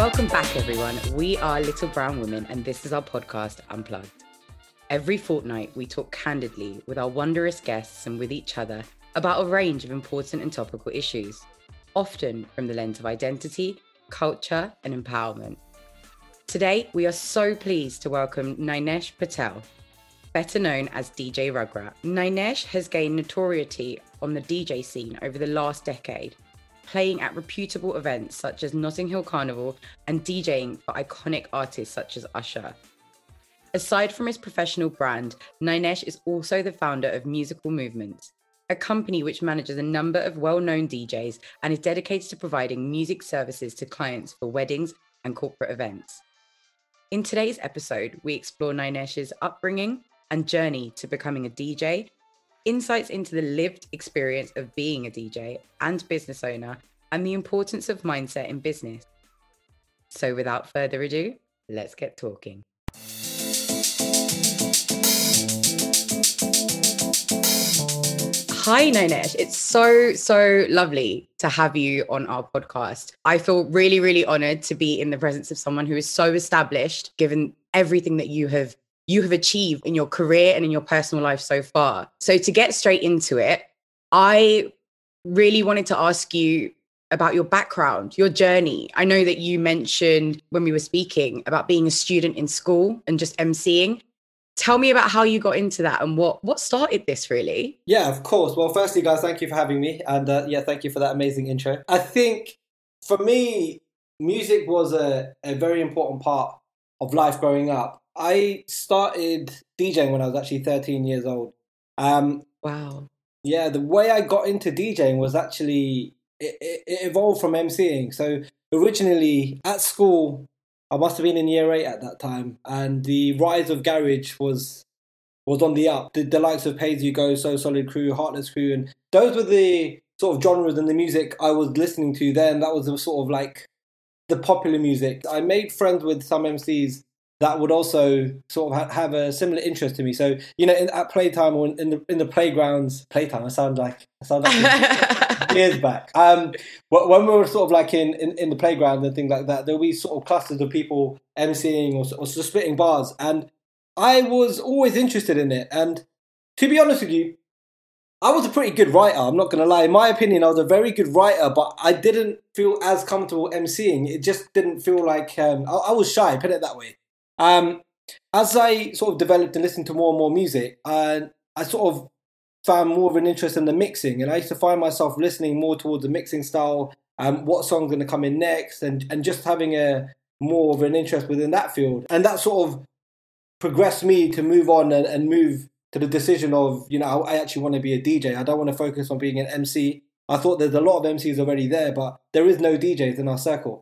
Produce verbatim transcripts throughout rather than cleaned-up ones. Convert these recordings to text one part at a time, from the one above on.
Welcome back, everyone. We are Little Brown Women, and this is our podcast, Unplugged. Every fortnight, we talk candidly with our wondrous guests and with each other about a range of important and topical issues, often from the lens of identity, culture, and empowerment. Today, we are so pleased to welcome Ninesh Patel, better known as D J Rugrat. Ninesh has gained notoriety on the D J scene over the last decade, playing at reputable events such as Notting Hill Carnival and DJing for iconic artists such as Usher. Aside from his professional brand, Ninesh is also the founder of Musical Movements, a company which manages a number of well-known D Js and is dedicated to providing music services to clients for weddings and corporate events. In today's episode, we explore Ninesh's upbringing and journey to becoming a D J, insights into the lived experience of being a D J and business owner, and the importance of mindset in business. So without further ado, let's get talking. Hi, Ninesh. It's so, so lovely to have you on our podcast. I feel really, really honored to be in the presence of someone who is so established, given everything that you have you have achieved in your career and in your personal life so far. So to get straight into it, I really wanted to ask you about your background, your journey. I know that you mentioned when we were speaking about being a student in school and just emceeing. Tell me about how you got into that and what, what started this really. Yeah, of course. Well, firstly, guys, thank you for having me. And uh, yeah, thank you for that amazing intro. I think for me, music was a, a very important part of life growing up. I started DJing when I was actually thirteen years old. Um, wow. Yeah, the way I got into DJing was actually, it, it, it evolved from emceeing. So originally at school, I must have been in year eight at that time, and the rise of garage was was on the up. The, the likes of Pay As You Go, So Solid Crew, Heartless Crew, and those were the sort of genres and the music I was listening to then. That was the sort of like the popular music. I made friends with some M Cs that would also sort of ha- have a similar interest to me. So, you know, in, at playtime or in, in the in the playgrounds, playtime, I sound like, I sound like years back. Um, when we were sort of like in, in, in the playground and things like that, there'll be sort of clusters of people emceeing or, or just spitting bars. And I was always interested in it. And to be honest with you, I was a pretty good writer, I'm not going to lie. In my opinion, I was a very good writer, but I didn't feel as comfortable emceeing. It just didn't feel like, um, I, I was shy, put it that way. Um, as I sort of developed and listened to more and more music, uh, I sort of found more of an interest in the mixing, and I used to find myself listening more towards the mixing style, um, what song's going to come in next, and, and just having a more of an interest within that field. And that sort of progressed me to move on and, and move to the decision of, you know, I actually want to be a D J. I don't want to focus on being an M C. I thought there's a lot of M Cs already there, but there is no D Js in our circle.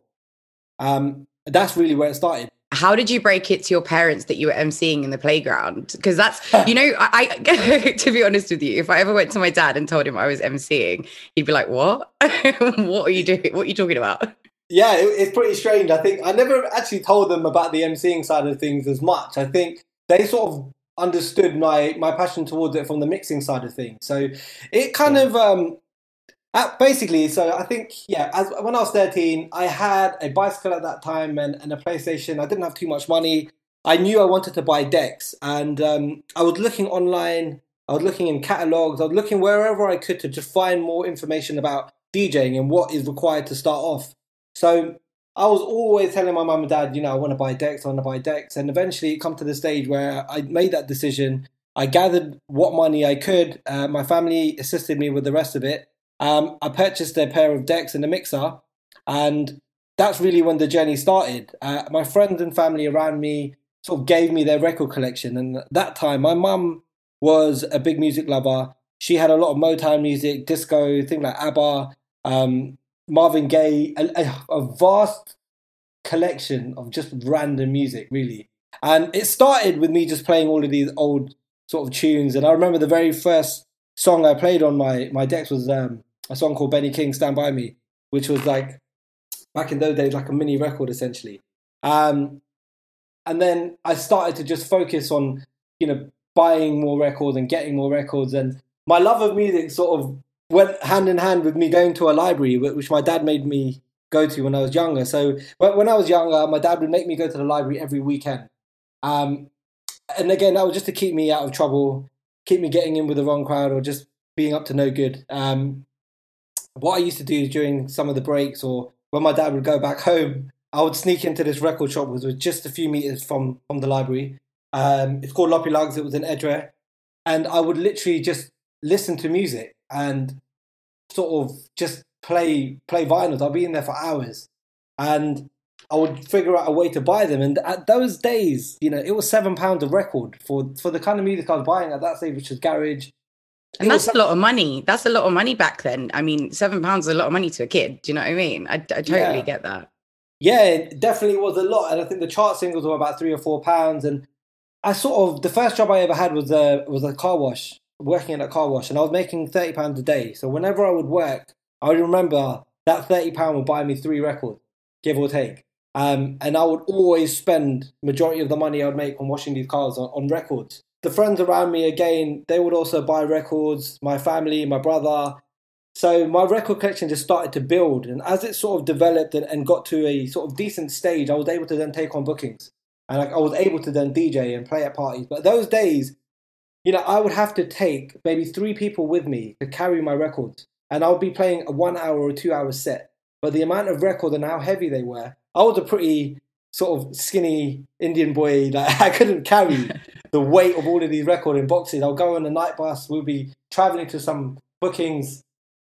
Um, that's really where it started. How did you break it to your parents that you were emceeing in the playground? Because that's, you know, I, I to be honest with you, if I ever went to my dad and told him I was emceeing, he'd be like, what? What are you doing? What are you talking about? Yeah, it, it's pretty strange. I think I never actually told them about the emceeing side of things as much. I think they sort of understood my, my passion towards it from the mixing side of things. So it kind yeah. of... Um, Uh, basically, so I think, yeah, as when I was thirteen, I had a bicycle at that time and, and a PlayStation. I didn't have too much money. I knew I wanted to buy decks, and um, I was looking online, I was looking in catalogs, I was looking wherever I could to just find more information about DJing and what is required to start off. So I was always telling my mum and dad, you know, I want to buy decks, I want to buy decks, and eventually it come to the stage where I made that decision. I gathered what money I could. Uh, my family assisted me with the rest of it. Um, I purchased a pair of decks and a mixer, and that's really when the journey started. Uh, my friends and family around me sort of gave me their record collection, and at that time, my mum was a big music lover. She had a lot of Motown music, disco, things like ABBA, um, Marvin Gaye, a, a, a vast collection of just random music, really. And it started with me just playing all of these old sort of tunes, and I remember the very first song I played on my, my decks was um, a song called Benny King, Stand By Me, which was like, back in those days, like a mini record, essentially. Um, and then I started to just focus on, you know, buying more records and getting more records. And my love of music sort of went hand in hand with me going to a library, which my dad made me go to when I was younger. So when, when I was younger, my dad would make me go to the library every weekend. Um, and again, that was just to keep me out of trouble, keep me getting in with the wrong crowd or just being up to no good. Um, what I used to do during some of the breaks or when my dad would go back home, I would sneak into this record shop, which was just a few meters from, from the library. Um, it's called Loppy Lugs. It was in Edgware. And I would literally just listen to music and sort of just play play vinyls. I'd be in there for hours. And I would figure out a way to buy them. And at those days, you know, it was seven pounds a record for, for the kind of music I was buying at that stage, which was garage. And that's a lot of money. That's a lot of money back then. I mean, seven pounds is a lot of money to a kid. Do you know what I mean? I, I totally yeah. get that. Yeah, it definitely was a lot. And I think the chart singles were about three or four pounds. And I sort of, the first job I ever had was a, was a car wash, working in a car wash. And I was making thirty pounds a day. So whenever I would work, I would remember that thirty pounds would buy me three records, give or take. Um, and I would always spend majority of the money I would make on washing these cars on, on records. The friends around me, again, they would also buy records, my family, my brother. So my record collection just started to build. And as it sort of developed and, and got to a sort of decent stage, I was able to then take on bookings. And I, I was able to then D J and play at parties. But those days, you know, I would have to take maybe three people with me to carry my records. And I would be playing a one hour or two hour set. But the amount of records and how heavy they were, I was a pretty sort of skinny Indian boy. Like, I couldn't carry the weight of all of these records in boxes. I'll go on a night bus. We'll be traveling to some bookings.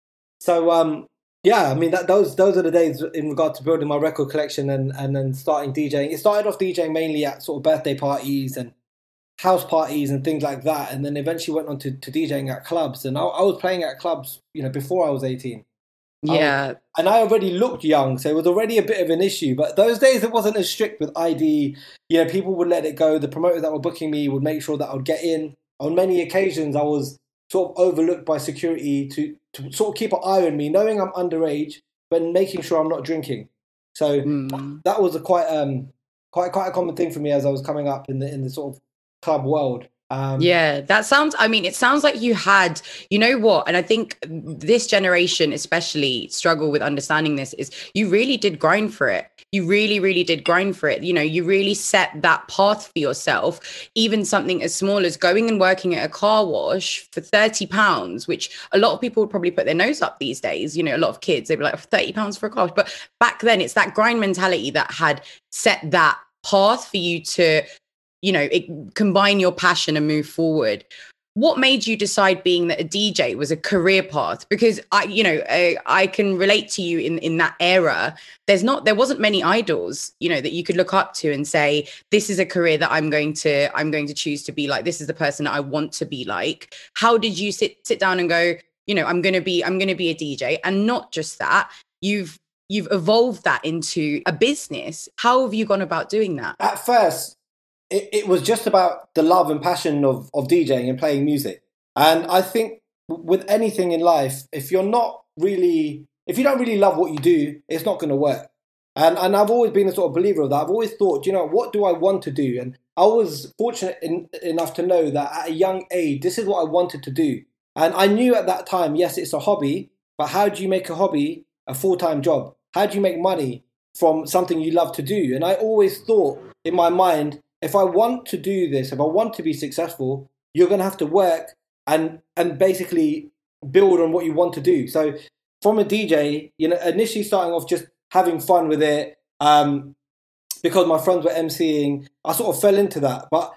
So, um, yeah, I mean, that, those those are the days in regard to building my record collection and, and then starting DJing. It started off DJing mainly at sort of birthday parties and house parties and things like that. And then eventually went on to, to DJing at clubs. And I, I was playing at clubs, you know, before I was eighteen. Yeah. Um, and I already looked young, so it was already a bit of an issue. But those days, it wasn't as strict with I D. You know, people would let it go. The promoters that were booking me would make sure that I would get in. On many occasions, I was sort of overlooked by security to, to sort of keep an eye on me, knowing I'm underage, but making sure I'm not drinking. So mm. that, that was a quite um quite quite a common thing for me as I was coming up in the in the sort of club world. Um, yeah, that sounds, I mean, it sounds like you had, you know what? And I think this generation especially struggle with understanding this is you really did grind for it. You really, really did grind for it. You know, you really set that path for yourself, even something as small as going and working at a car wash for thirty pounds, which a lot of people would probably put their nose up these days. You know, a lot of kids, they'd be like, thirty pounds for a car wash. But back then it's that grind mentality that had set that path for you to, you know, it, combine your passion and move forward. What made you decide being that a D J was a career path? Because I, you know, I, I can relate to you in, in that era. There's not, there wasn't many idols, you know, that you could look up to and say, this is a career that I'm going to, I'm going to choose to be like, this is the person that I want to be like. How did you sit, sit down and go, you know, I'm going to be, I'm going to be a D J? And not just that, you've, you've evolved that into a business. How have you gone about doing that? At first, It, it was just about the love and passion of, of DJing and playing music. And I think with anything in life, if you're not really, if you don't really love what you do, it's not going to work. And and I've always been a sort of believer of that. I've always thought, you know, what do I want to do? And I was fortunate in, enough to know that at a young age, this is what I wanted to do. And I knew at that time, yes, it's a hobby, but how do you make a hobby a full-time job? How do you make money from something you love to do? And I always thought in my mind, if I want to do this, if I want to be successful, you're going to have to work and and basically build on what you want to do. So from a D J, you know, initially starting off just having fun with it, um, because my friends were emceeing, I sort of fell into that. But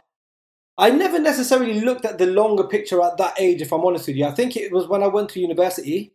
I never necessarily looked at the longer picture at that age, if I'm honest with you. I think it was when I went to university.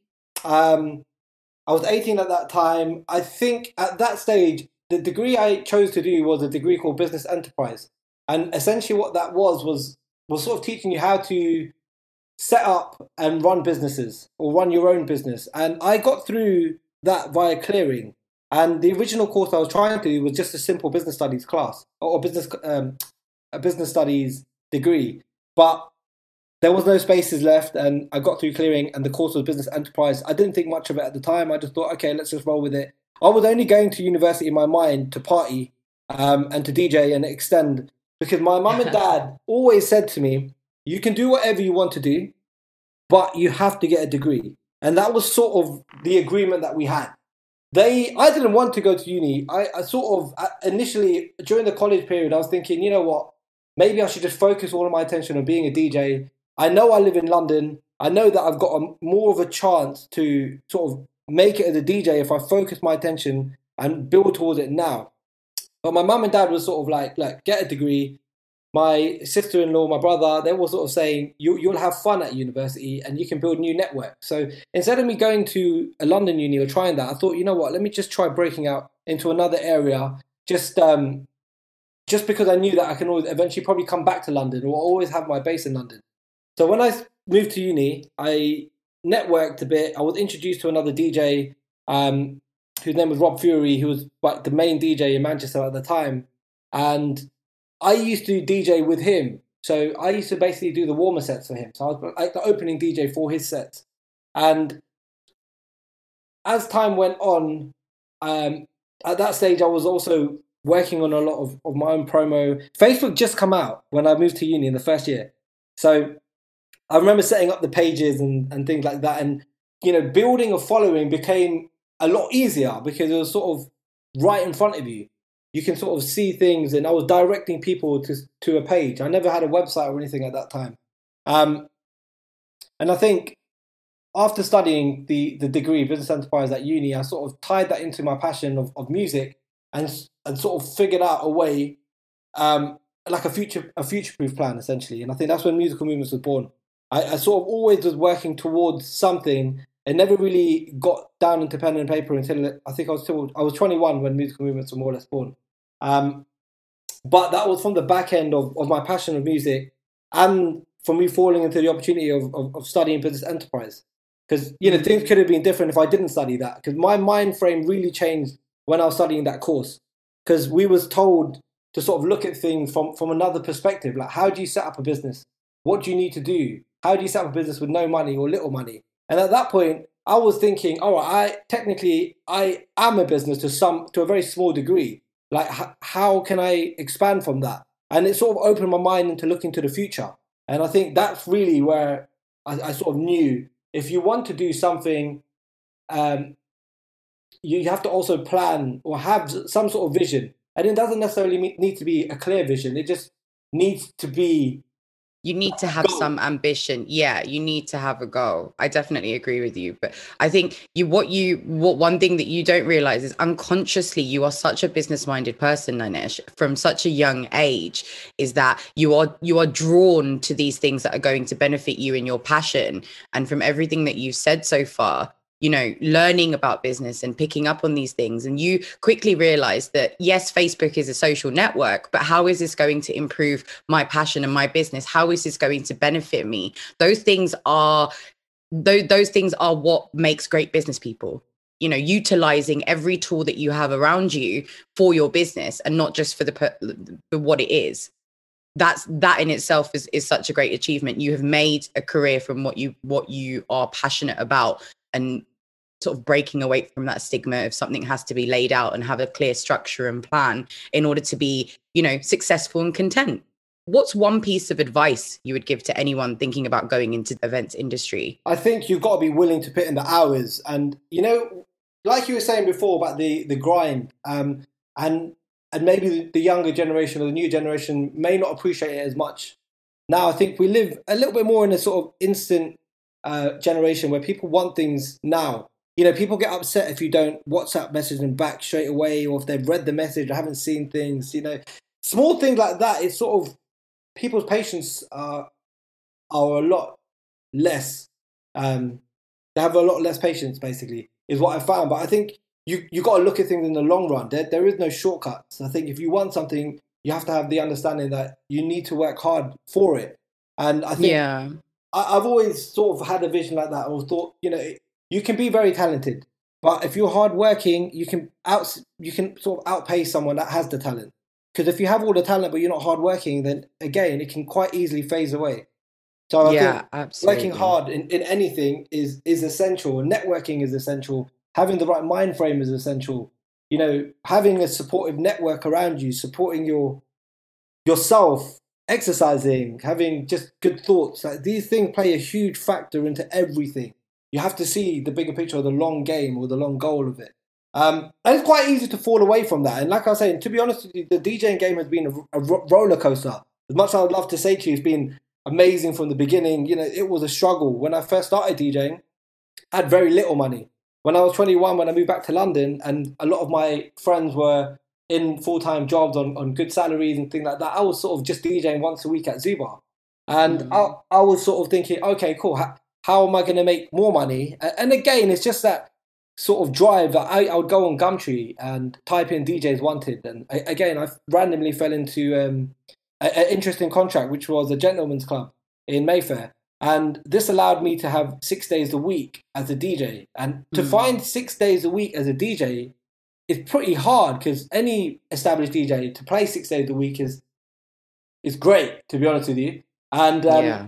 Um, I was eighteen at that time. I think at that stage, the degree I chose to do was a degree called Business Enterprise. And essentially what that was, was, was sort of teaching you how to set up and run businesses or run your own business. And I got through that via clearing. And the original course I was trying to do was just a simple business studies class or business um, a business studies degree. But there was no spaces left and I got through clearing and the course was Business Enterprise. I didn't think much of it at the time. I just thought, okay, let's just roll with it. I was only going to university in my mind to party um, and to D J and extend because my mum and dad always said to me, you can do whatever you want to do, but you have to get a degree. And that was sort of the agreement that we had. they, I didn't want to go to uni. I, I sort of, initially, during the college period, I was thinking, you know what, maybe I should just focus all of my attention on being a D J. I know I live in London. I know that I've got a, more of a chance to sort of make it as a D J if I focus my attention and build towards it now. But my mum and dad was sort of like, like, get a degree. My sister-in-law, my brother, they were sort of saying, you, you'll have fun at university and you can build new networks. So instead of me going to a London uni or trying that, I thought, you know what, let me just try breaking out into another area, just um, just because I knew that I can always eventually probably come back to London or always have my base in London. So when I moved to uni, I networked a bit. I was introduced to another D J um, whose name was Rob Fury, who was like the main D J in Manchester at the time. And I used to D J with him. So I used to basically do the warmer sets for him. So I was like the opening D J for his sets. And as time went on, um, at that stage, I was also working on a lot of, of my own promo. Facebook just come out when I moved to uni in the first year. So I remember setting up the pages and, and things like that. And, you know, building a following became a lot easier because it was sort of right in front of you. You can sort of see things, and I was directing people to to a page. I never had a website or anything at that time. Um, and I think after studying the, the degree, Business Enterprise at uni, I sort of tied that into my passion of, of music and and sort of figured out a way, um, like a future a future-proof plan, essentially. And I think that's when Musical Movements was born. I, I sort of always was working towards something. It never really got down into pen and paper until I think I was still, I was twenty-one when Musical Movements were more or less born. Um, but that was from the back end of, of my passion of music and for me falling into the opportunity of, of, of studying business enterprise. Because, you know, things could have been different if I didn't study that. Because my mind frame really changed when I was studying that course. Because we was told to sort of look at things from, from another perspective. Like, how do you set up a business? What do you need to do? How do you set up a business with no money or little money? And at that point, I was thinking, oh, I technically, I am a business to some, to a very small degree. Like, h- how can I expand from that? And it sort of opened my mind into looking to the future. And I think that's really where I, I sort of knew if you want to do something, um, you have to also plan or have some sort of vision. And it doesn't necessarily need to be a clear vision. It just needs to be You need to have some ambition. Yeah, you need to have a goal. I definitely agree with you. But I think you what you what one thing that you don't realize is unconsciously you are such a business-minded person, Ninesh, from such a young age, is that you are you are drawn to these things that are going to benefit you in your passion. And from everything that you've said so far, you know, learning about business and picking up on these things. And you quickly realize that, yes, Facebook is a social network, but how is this going to improve my passion and my business? How is this going to benefit me? Those things are, those, those things are what makes great business people. You know, utilizing every tool that you have around you for your business and not just for the for what it is. That's that in itself is, is such a great achievement. You have made a career from what you what you are passionate about, and sort of breaking away from that stigma of something has to be laid out and have a clear structure and plan in order to be, you know, successful and content. What's one piece of advice you would give to anyone thinking about going into the events industry? I think you've got to be willing to put in the hours. And, you know, like you were saying before about the, the grind, um, and and maybe the younger generation or the new generation may not appreciate it as much. Now, I think we live a little bit more in a sort of instant uh, generation where people want things now. You know, people get upset if you don't WhatsApp message them back straight away, or if they've read the message or haven't seen things. You know, small things like that. It's sort of people's patience are are a lot less. Um, they have a lot less patience, basically, is what I found. But I think you you got to look at things in the long run. There there is no shortcuts. I think if you want something, you have to have the understanding that you need to work hard for it. And I think yeah. I, I've always sort of had a vision like that. I've thought, you know. You can be very talented, but if you're hardworking, you can out you can sort of outpace someone that has the talent. Because if you have all the talent but you're not hardworking, then again it can quite easily phase away. So I yeah, think absolutely. working hard in, in anything is is essential. Networking is essential. Having the right mind frame is essential. You know, having a supportive network around you, supporting your yourself, exercising, having just good thoughts. Like, these things play a huge factor into everything. You have to see the bigger picture of the long game or the long goal of it. Um, and it's quite easy to fall away from that. And like I was saying, to be honest with you, the DJing game has been a, a roller coaster. As much as I would love to say to you, it's been amazing from the beginning. You know, it was a struggle. When I first started DJing, I had very little money. When I was twenty-one, when I moved back to London, and a lot of my friends were in full-time jobs on, on good salaries and things like that, I was sort of just DJing once a week at Zubar. And mm. I, I was sort of thinking, okay, cool, how, how am I going to make more money? And again, it's just that sort of drive that I, I would go on Gumtree and type in D Js wanted. And I, again, I randomly fell into um, an interesting contract, which was a gentleman's club in Mayfair. And this allowed me to have six days a week as a D J. And to mm. find six days a week as a D J is pretty hard, because any established D J to play six days a week is is great, to be honest with you. And, um, yeah.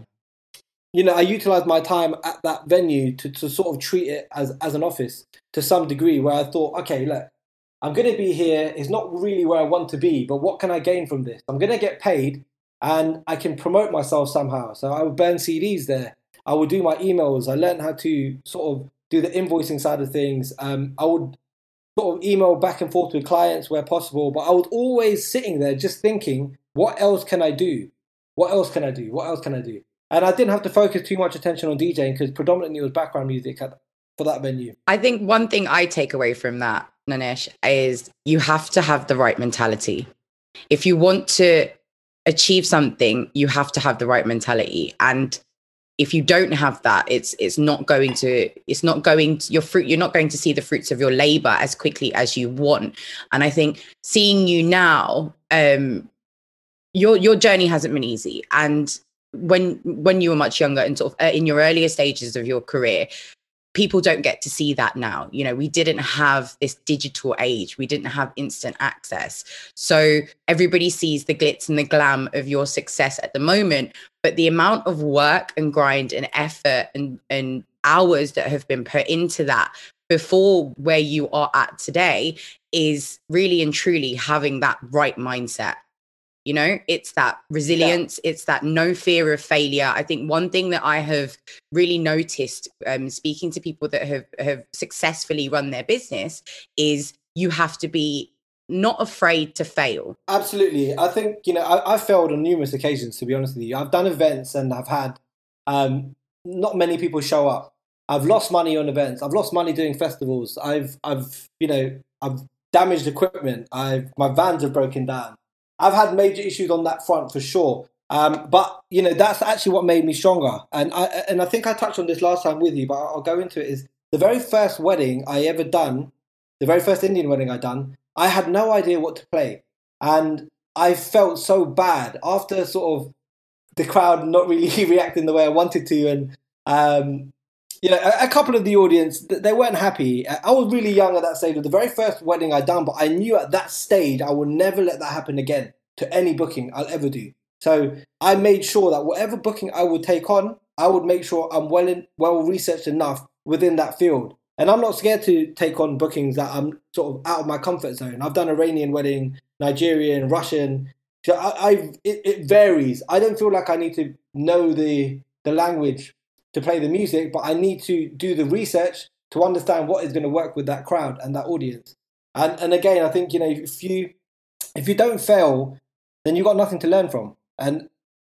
you know, I utilised my time at that venue to, to sort of treat it as, as an office to some degree, where I thought, okay, look, I'm going to be here. It's not really where I want to be, but what can I gain from this? I'm going to get paid and I can promote myself somehow. So I would burn C Ds there. I would do my emails. I learned how to sort of do the invoicing side of things. Um, I would sort of email back and forth with clients where possible, but I was always sitting there just thinking, what else can I do? What else can I do? What else can I do? And I didn't have to focus too much attention on DJing, because predominantly it was background music at, for that venue. I think one thing I take away from that, Nanesh, is you have to have the right mentality. If you want to achieve something, you have to have the right mentality. And if you don't have that, it's it's not going to it's not going to, your fruit you're not going to see the fruits of your labor as quickly as you want. And I think seeing you now, um your your journey hasn't been easy. And when when you were much younger and sort of uh, in your earlier stages of your career, people don't get to see that now. You know, we didn't have this digital age. We didn't have instant access. So everybody sees the glitz and the glam of your success at the moment, but the amount of work and grind and effort and, and hours that have been put into that before where you are at today is really and truly having that right mindset. You know, it's that resilience, yeah. It's that no fear of failure. I think one thing that I have really noticed um, speaking to people that have, have successfully run their business is you have to be not afraid to fail. Absolutely. I think, you know, I, I've failed on numerous occasions, to be honest with you. I've done events and I've had um, not many people show up. I've lost money on events. I've lost money doing festivals. I've, I've, you know, I've damaged equipment. I've, my vans have broken down. I've had major issues on that front for sure. Um, but, you know, that's actually what made me stronger. And I and I think I touched on this last time with you, but I'll go into it, is the very first wedding I ever done, the very first Indian wedding I done, I had no idea what to play. And I felt so bad after sort of the crowd not really reacting the way I wanted to. And, um, you know, a, a couple of the audience, they weren't happy. I was really young at that stage. It was the very first wedding I'd done, but I knew at that stage I would never let that happen again to any booking I'll ever do. So I made sure that whatever booking I would take on, I would make sure I'm well in, well researched enough within that field. And I'm not scared to take on bookings that I'm sort of out of my comfort zone. I've done Iranian wedding, Nigerian, Russian. So I, I've, it, it varies. I don't feel like I need to know the the language to play the music, but I need to do the research to understand what is going to work with that crowd and that audience. And and again, I think, you know, if you if you don't fail, then you've got nothing to learn from. And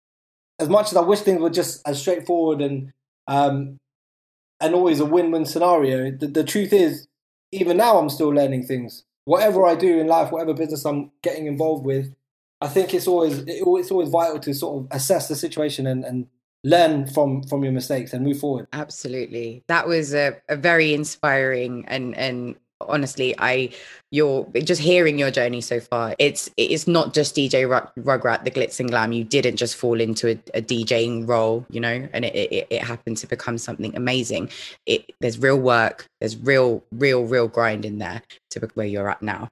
as much as I wish things were just as straightforward and um, and always a win-win scenario, the, the truth is, even now I'm still learning things. Whatever I do in life, whatever business I'm getting involved with, I think it's always it's always vital to sort of assess the situation and, and learn from from your mistakes and move forward. Absolutely. That was a, a very inspiring and and honestly, I you're just hearing your journey so far. It's it's not just D J Rug, Rugrat, the glitz and glam. You didn't just fall into a, a DJing role, you know, and it, it it happened to become something amazing. It there's real work, there's real real real grind in there to where you're at now.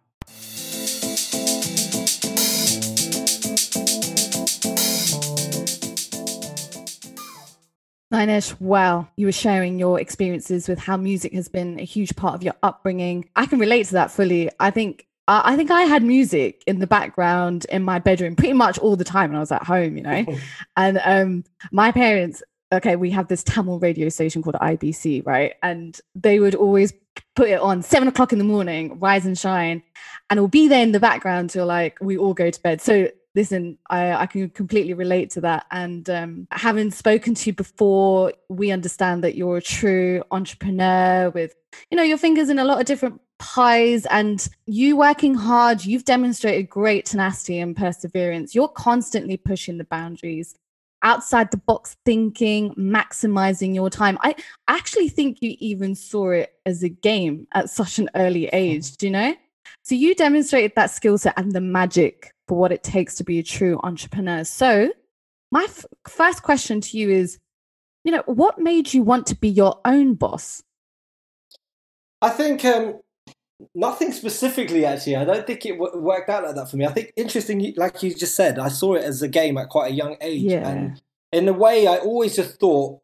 Nanesh, wow, you were sharing your experiences with how music has been a huge part of your upbringing. I can relate to that fully. I think uh, I think I had music in the background in my bedroom pretty much all the time when I was at home, you know. And um, my parents, okay, we have this Tamil radio station called I B C, right? And they would always put it on seven o'clock in the morning, Rise and Shine, and it'll be there in the background till like we all go to bed. So listen, I, I can completely relate to that. And um, having spoken to you before, we understand that you're a true entrepreneur with, you know, your fingers in a lot of different pies, and you working hard. You've demonstrated great tenacity and perseverance. You're constantly pushing the boundaries, outside the box thinking, maximizing your time. I actually think you even saw it as a game at such an early age, do you know? So you demonstrated that skill set and the magic for what it takes to be a true entrepreneur. So my f- first question to you is, you know, what made you want to be your own boss? I think um, nothing specifically, actually. I don't think it w- worked out like that for me. I think, interesting, like you just said, I saw it as a game at quite a young age. Yeah. And in a way, I always just thought,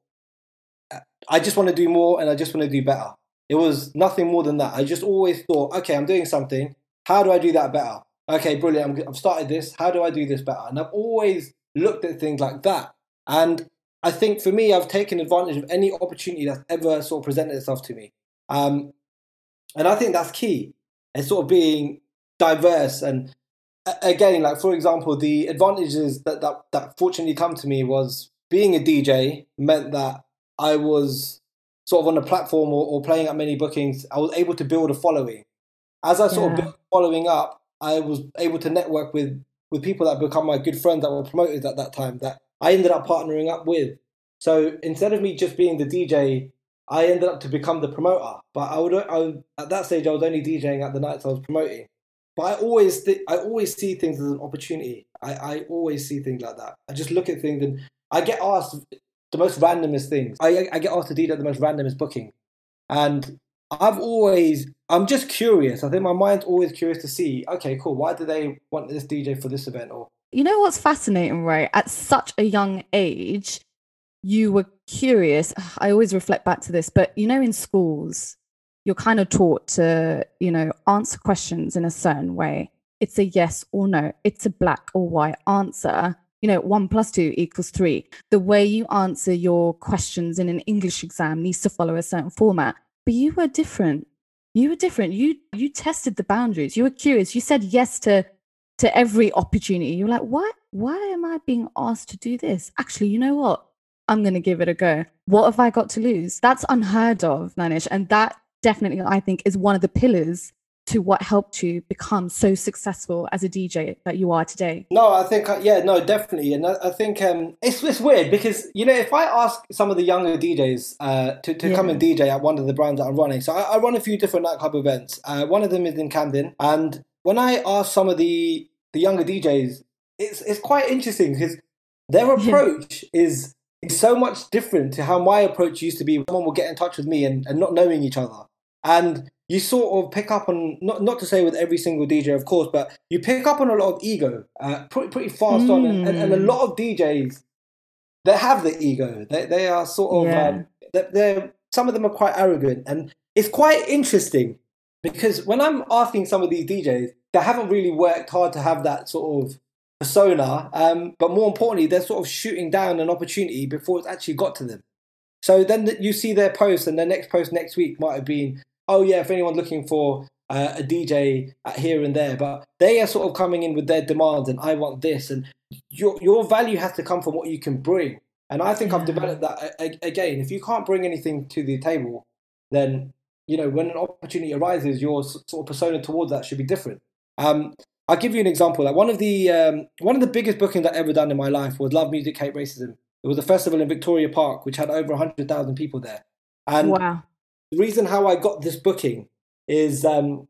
I just want to do more and I just want to do better. It was nothing more than that. I just always thought, okay, I'm doing something. How do I do that better? Okay, brilliant. I'm, I've started this. How do I do this better? And I've always looked at things like that. And I think for me, I've taken advantage of any opportunity that's ever sort of presented itself to me. Um, and I think that's key. It's sort of being diverse. And again, like, for example, the advantages that, that, that fortunately come to me was being a D J meant that I was sort of on a platform or, or playing at many bookings. I was able to build a following. As I sort yeah. of built following up, I was able to network with, with people that become my good friends that were promoters at that time that I ended up partnering up with. So instead of me just being the D J, I ended up to become the promoter. But I would, I would at that stage, I was only DJing at the nights I was promoting. But I always, th- I always see things as an opportunity. I, I always see things like that. I just look at things and I get asked the most randomest things. I, I get asked to D J at the most randomest booking. And I've always, I'm just curious. I think my mind's always curious to see, okay, cool, why do they want this D J for this event? Or you know what's fascinating, right? At such a young age, you were curious. I always reflect back to this, but you know, in schools, you're kind of taught to, you know, answer questions in a certain way. It's a yes or no. It's a black or white answer. You know, one plus two equals three. The way you answer your questions in an English exam needs to follow a certain format. But you were different. You were different. You you tested the boundaries. You were curious. You said yes to to every opportunity. You were like, what? Why am I being asked to do this? Actually, you know what? I'm going to give it a go. What have I got to lose? That's unheard of, Nanish. And that definitely, I think, is one of the pillars to what helped you become so successful as a D J that you are today. No, I think, yeah, no, definitely. And I, I think um, it's, it's weird because, you know, if I ask some of the younger D Js uh, to, to yeah. come and D J at one of the brands that I'm running, so I, I run a few different nightclub events. Uh, one of them is in Camden. And when I ask some of the, the younger D Js, it's it's quite interesting because their approach yeah. is, is so much different to how my approach used to be. Someone will get in touch with me and, and not knowing each other. And you sort of pick up on, not not to say with every single D J, of course, but you pick up on a lot of ego uh, pretty, pretty fast mm. on. And, and, and a lot of D Js, they have the ego. They they are sort of, yeah. um, they're, they're, some of them are quite arrogant. And it's quite interesting because when I'm asking some of these D Js, they haven't really worked hard to have that sort of persona. Um, but more importantly, they're sort of shooting down an opportunity before it's actually got to them. So then you see their post and their next post next week might have been, oh yeah, if anyone's looking for uh, a D J at here and there, but they are sort of coming in with their demands and I want this, and your your value has to come from what you can bring. And I think yeah. I've developed that again. If you can't bring anything to the table, then, you know, when an opportunity arises, your sort of persona towards that should be different. Um, I'll give you an example. Like one of the um, one of the biggest bookings I've ever done in my life was Love Music, Hate Racism. It was a festival in Victoria Park, which had over one hundred thousand people there. And wow. the reason how I got this booking is um,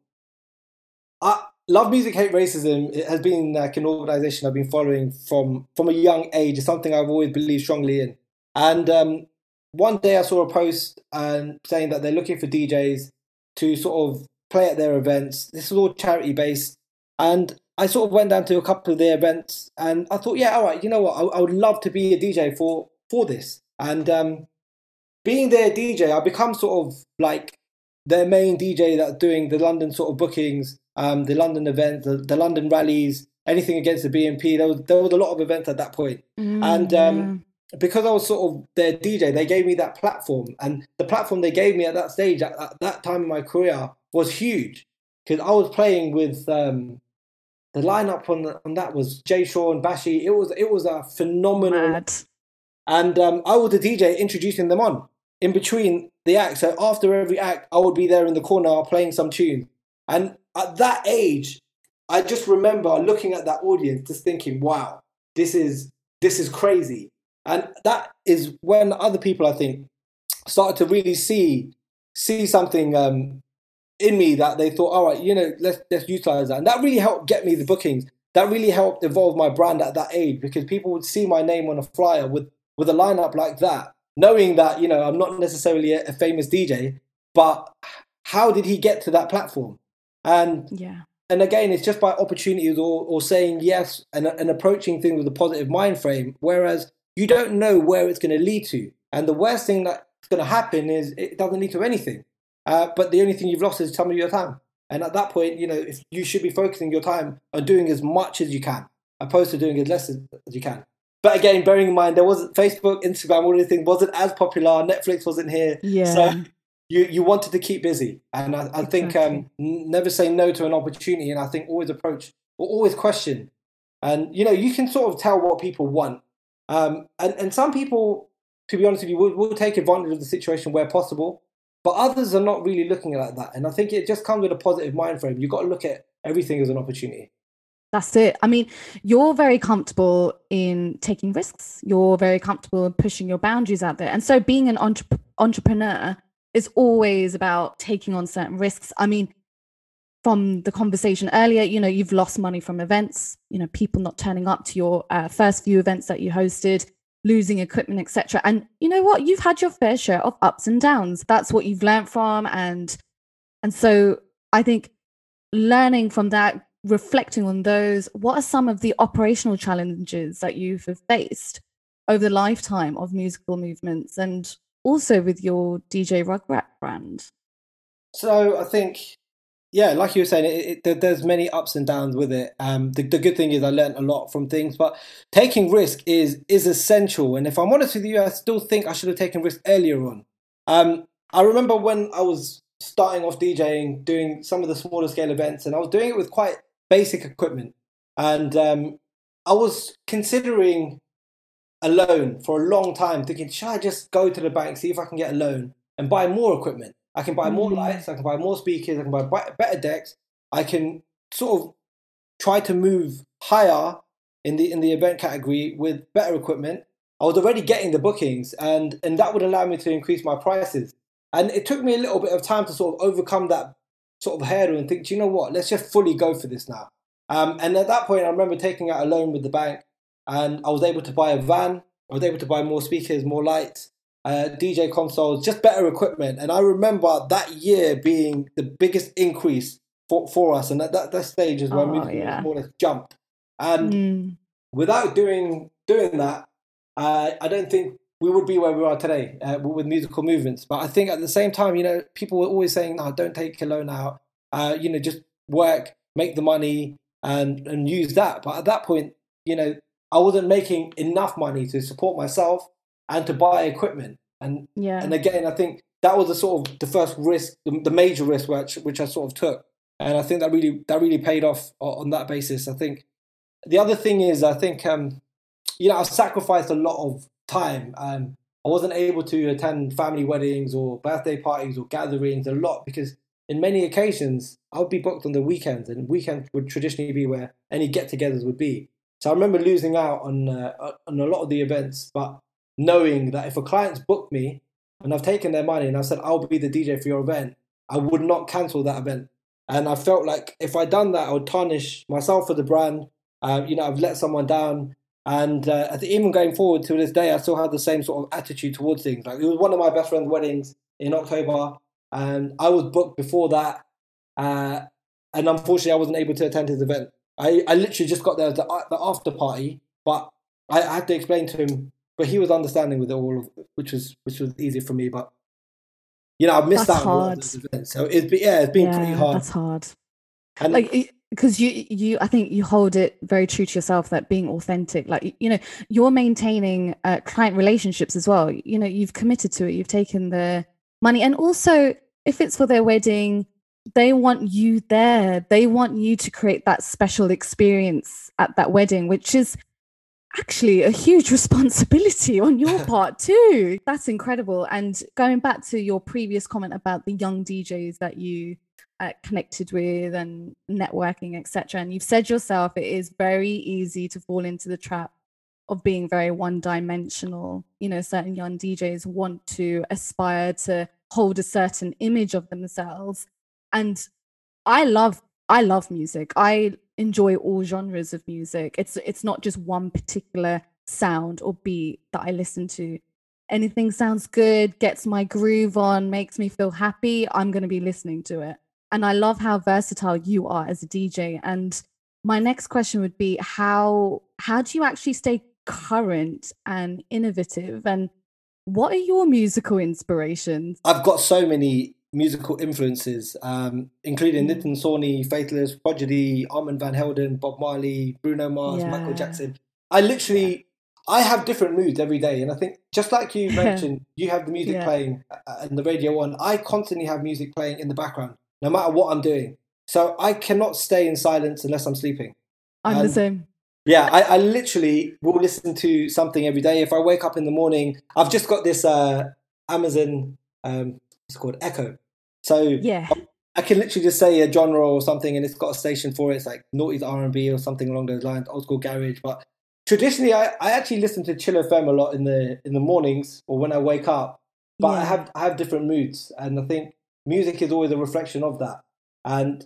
I, Love Music, Hate Racism. It has been like an organisation I've been following from, from a young age. It's something I've always believed strongly in. And um, one day I saw a post um, saying that they're looking for D Js to sort of play at their events. This was all charity-based. And I sort of went down to a couple of their events and I thought, yeah, all right, you know what? I, I would love to be a D J for, for this. And um, being their D J, I become sort of like their main D J that's doing the London sort of bookings, um, the London events, the, the London rallies, anything against the B N P. There was, there was a lot of events at that point. Mm, and um, because I was sort of their D J, they gave me that platform, and the platform they gave me at that stage, at, at that time in my career, was huge because I was playing with um, the lineup on the, on that was Jay Sean, Bashi. It was it was a phenomenal, Mad. and um, I was the D J introducing them on in between the act. So after every act, I would be there in the corner playing some tunes, and at that age, I just remember looking at that audience, just thinking, "Wow, this is this is crazy." And that is when other people, I think, started to really see see something um, in me that they thought, all right, you know, let's let's utilize that. And that really helped get me the bookings. That really helped evolve my brand at that age, because people would see my name on a flyer with, with a lineup like that, knowing that, you know, I'm not necessarily a, a famous D J, but how did he get to that platform? And yeah. And again, it's just by opportunities or, or saying yes and, and approaching things with a positive mind frame, whereas you don't know where it's going to lead to. And the worst thing that's going to happen is it doesn't lead to anything. Uh, but the only thing you've lost is some of your time. And at that point, you know, if you should be focusing your time on doing as much as you can, opposed to doing as less as, as you can. But again, bearing in mind, there wasn't Facebook, Instagram, all these things wasn't as popular. Netflix wasn't here. Yeah. So you, you wanted to keep busy. And I, I think Exactly. um, never say no to an opportunity. And I think always approach or always question. And, you know, you can sort of tell what people want. Um, and, and some people, to be honest with you, will, will take advantage of the situation where possible, but others are not really looking at it like that. And I think it just comes with a positive mind frame. You've got to look at everything as an opportunity. That's it. I mean, you're very comfortable in taking risks. You're very comfortable in pushing your boundaries out there. And so being an entre- entrepreneur is always about taking on certain risks. I mean, from the conversation earlier, you know, you've lost money from events, you know, people not turning up to your uh, first few events that you hosted, losing equipment, et cetera. And you know what? You've had your fair share of ups and downs. That's what you've learned from. And, and so I think learning from that, reflecting on those, what are some of the operational challenges that you've faced over the lifetime of Musical Movements and also with your D J Rugrat brand? So I think, yeah, like you were saying, it, it, there's many ups and downs with it. Um, the, the good thing is I learned a lot from things, but taking risk is is essential. And if I'm honest with you, I still think I should have taken risk earlier on. Um, I remember when I was starting off DJing, doing some of the smaller scale events, and I was doing it with quite basic equipment. And um, I was considering a loan for a long time, thinking, should I just go to the bank, see if I can get a loan and buy more equipment? I can buy more Mm. lights, I can buy more speakers, I can buy bi- better decks. I can sort of try to move higher in the in the event category with better equipment. I was already getting the bookings, and, and that would allow me to increase my prices. And it took me a little bit of time to sort of overcome that sort of hurdle and think, do you know what, let's just fully go for this now. Um, and at that point, I remember taking out a loan with the bank, and I was able to buy a van. I was able to buy more speakers, more lights, uh, D J consoles, just better equipment. And I remember that year being the biggest increase for, for us. And at that, that stage is when Oh, Musical yeah. was more or less jumped. And Mm. without doing doing that, uh, I don't think we would be where we are today uh, with Musical Movements. But I think at the same time, you know, people were always saying, no, don't take a loan out. Uh, you know, just work, make the money and, and use that. But at that point, you know, I wasn't making enough money to support myself and to buy equipment. And Yeah. and again, I think that was the sort of the first risk, the, the major risk which which I sort of took. And I think that really that really paid off on that basis. I think the other thing is, I think, um, you know, I sacrificed a lot of time. Um, I wasn't able to attend family weddings or birthday parties or gatherings a lot because in many occasions I would be booked on the weekends, and weekends would traditionally be where any get-togethers would be. So I remember losing out on uh, on a lot of the events, but knowing that if a client's booked me and I've taken their money and I've said I'll be the D J for your event, I would not cancel that event. And I felt like if I'd done that, I would tarnish myself as a brand. Uh, you know, I've let someone down. And uh, I think even going forward to this day, I still have the same sort of attitude towards things. Like, it was one of my best friend's weddings in October, and I was booked before that. Uh, and unfortunately, I wasn't able to attend his event. I, I literally just got there at the, the after party, but I, I had to explain to him. But he was understanding with it all, which was which was easy for me. But you know, I've missed That's out on a lot of hard. those events, so it's been, yeah, it's been yeah, pretty hard. That's hard. And Like, it- because you you I think you hold it very true to yourself, that being authentic, like, you know, you're maintaining uh, client relationships as well. You know, you've committed to it, you've taken the money, and also if it's for their wedding, they want you there, they want you to create that special experience at that wedding, which is actually a huge responsibility on your part too. That's incredible. And going back to your previous comment about the young D Js that you uh, connected with and networking, et cetera, and you've said yourself, it is very easy to fall into the trap of being very one-dimensional. You know, certain young D Js want to aspire to hold a certain image of themselves. And I love, I love music. I enjoy all genres of music. It's it's not just one particular sound or beat that I listen to. Anything sounds good, gets my groove on, makes me feel happy, I'm going to be listening to it. And I love how versatile you are as a D J. And my next question would be, how how do you actually stay current and innovative? And what are your musical inspirations? I've got so many musical influences, um, including Mm. Nitin Sawhney, Faithless, Prodigy, Armand Van Helden, Bob Marley, Bruno Mars, Yeah. Michael Jackson. I literally, I have different moods every day. And I think, just like you mentioned, you have the music Yeah. playing uh, and the radio on. I constantly have music playing in the background, no matter what I'm doing. So I cannot stay in silence unless I'm sleeping. I'm the And same. yeah, I, I literally will listen to something every day. If I wake up in the morning, I've just got this uh, Amazon, um, it's called Echo. So Yeah. I can literally just say a genre or something, and it's got a station for it. It's like noughties R and B or something along those lines, old school garage. But traditionally, I, I actually listen to Chill F M a lot in the in the mornings or when I wake up. But I Yeah. have I have different moods, and I think music is always a reflection of that. And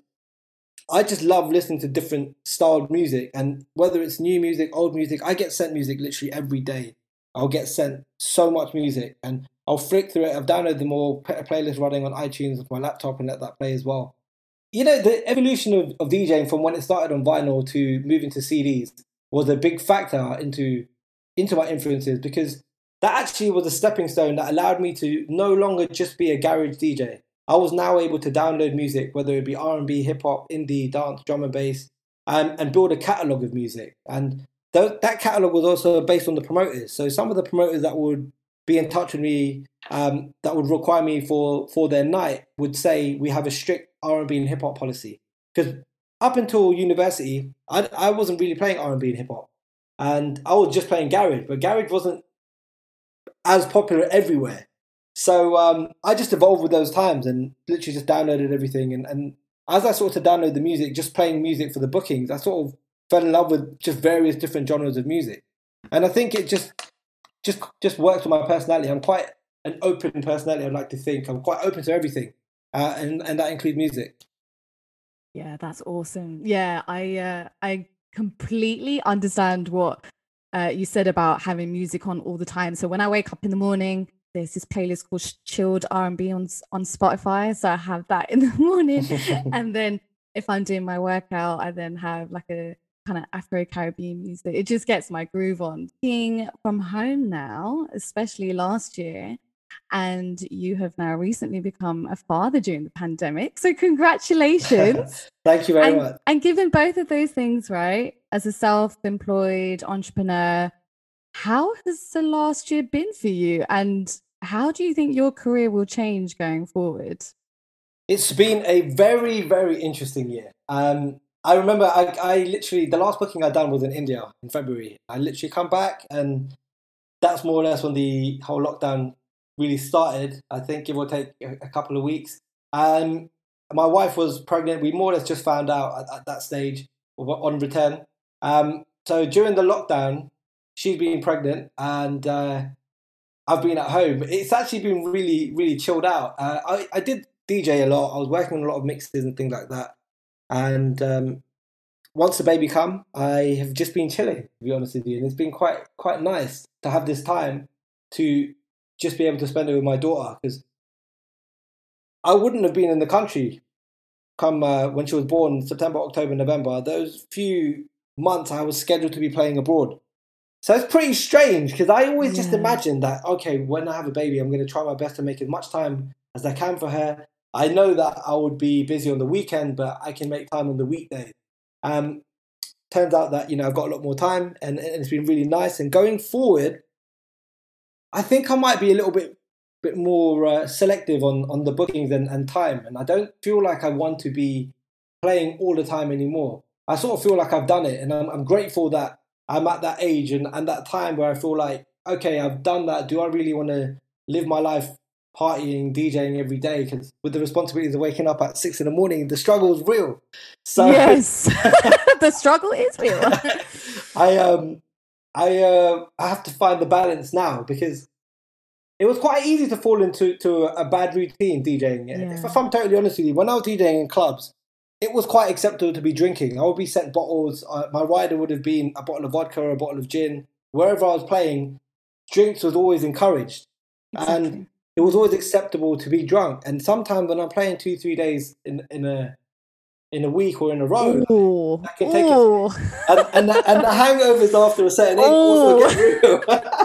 I just love listening to different styled music, and whether it's new music, old music, I get sent music literally every day. I'll get sent so much music, and I'll flick through it. I've downloaded them all, put a playlist running on iTunes with my laptop, and let that play as well. You know, the evolution of, of DJing from when it started on vinyl to moving to C Ds was a big factor into into my influences, because that actually was a stepping stone that allowed me to no longer just be a garage D J. I was now able to download music, whether it be R and B, hip hop, indie, dance, drum and bass, and, and build a catalogue of music. And th- that catalogue was also based on the promoters. So some of the promoters that would be in touch with me, um, that would require me for, for their night, would say we have a strict R and B and hip hop policy. Because up until university, I, I wasn't really playing R and B and hip hop. And I was just playing garage, but garage wasn't as popular everywhere. So um, I just evolved with those times and literally just downloaded everything. And, and as I sort of download the music, just playing music for the bookings, I sort of fell in love with just various different genres of music. And I think it just just just works with my personality. I'm quite an open personality, I'd like to think. I'm quite open to everything, uh, and, and that includes music. Yeah, that's awesome. Yeah, I uh, I completely understand what uh, you said about having music on all the time. So when I wake up in the morning, there's this playlist called Chilled R and B on on Spotify. So I have that in the morning, and then if I'm doing my workout, I then have like a kind of Afro-Caribbean music. It just gets my groove on. Being from home now, especially last year, and you have now recently become a father during the pandemic. So congratulations. Thank you very and, much. and given both of those things, right, as a self-employed entrepreneur, how has the last year been for you? And how do you think your career will change going forward? It's been a very, very interesting year. Um, I remember I, I literally, the last booking I'd done was in India in February. I literally come back, and that's more or less when the whole lockdown really started, I think, give or take a, a couple of weeks. Um, my wife was pregnant. We more or less just found out at, at that stage on return. Um, so during the lockdown, she's been pregnant, and uh, I've been at home. It's actually been really, really chilled out. Uh, I, I did D J a lot. I was working on a lot of mixes and things like that. And um, once the baby come, I have just been chilling, to be honest with you. And it's been quite quite nice to have this time to just be able to spend it with my daughter, because I wouldn't have been in the country come uh, when she was born, September, October, November. Those few months I was scheduled to be playing abroad. So it's pretty strange, because I always yeah. just imagined that, okay, when I have a baby, I'm going to try my best to make as much time as I can for her. I know that I would be busy on the weekend, but I can make time on the weekday. Um, turns out that, you know, I've got a lot more time, and, and it's been really nice. And going forward, I think I might be a little bit bit more uh, selective on, on the bookings and, and time. And I don't feel like I want to be playing all the time anymore. I sort of feel like I've done it, and I'm, I'm grateful that I'm at that age and, and that time where I feel like, okay, I've done that. Do I really want to live my life partying, DJing every day? Because with the responsibilities of waking up at six in the morning, the struggle is real. So yes, the struggle is real. I um I uh I have to find the balance now, because it was quite easy to fall into to a bad routine DJing. Yeah. If, if I'm totally honest with you, when I was DJing in clubs, it was quite acceptable to be drinking. I would be sent bottles. Uh, my rider would have been a bottle of vodka or a bottle of gin. Wherever I was playing, drinks was always encouraged. Exactly. And it was always acceptable to be drunk. And sometimes when I'm playing two, three days in, in a in a week or in a row, Ooh. I can take Ooh. it. And, and, the, and the hangovers after a certain age also get real.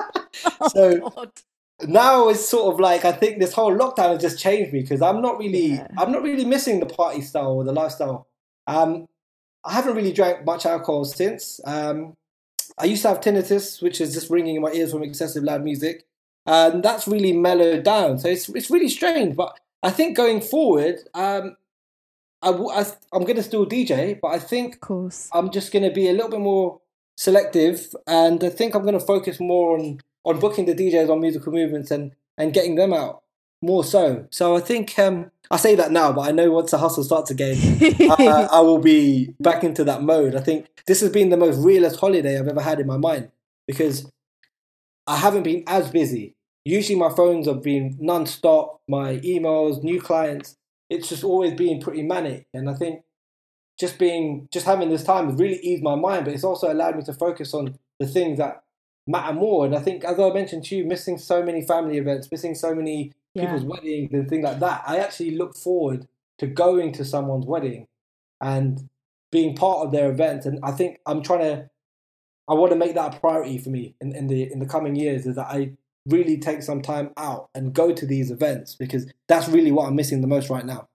So Oh, now it's sort of like, I think this whole lockdown has just changed me, because I'm not really, Yeah. I'm not really missing the party style or the lifestyle. Um, I haven't really drank much alcohol since. Um, I used to have tinnitus, which is just ringing in my ears from excessive loud music, and that's really mellowed down. So it's it's really strange. But I think going forward, um, I, w- I I'm going to still D J, but I think Of course. I'm just going to be a little bit more selective, and I think I'm going to focus more on, on booking the D Js on musical movements and, and getting them out more so. So I think um, I say that now, but I know once the hustle starts again, uh, I will be back into that mode. I think this has been the most realest holiday I've ever had in my mind, because I haven't been as busy. Usually my phones have been non-stop, my emails, new clients. It's just always been pretty manic. And I think just being, just having this time has really eased my mind, but it's also allowed me to focus on the things that matter more. And I think, as I mentioned to you, missing so many family events, missing so many Yeah. people's weddings and things like that, I actually look forward to going to someone's wedding and being part of their event. And I think I'm trying to, I want to make that a priority for me in, in the in the coming years, is that I really take some time out and go to these events, because that's really what I'm missing the most right now.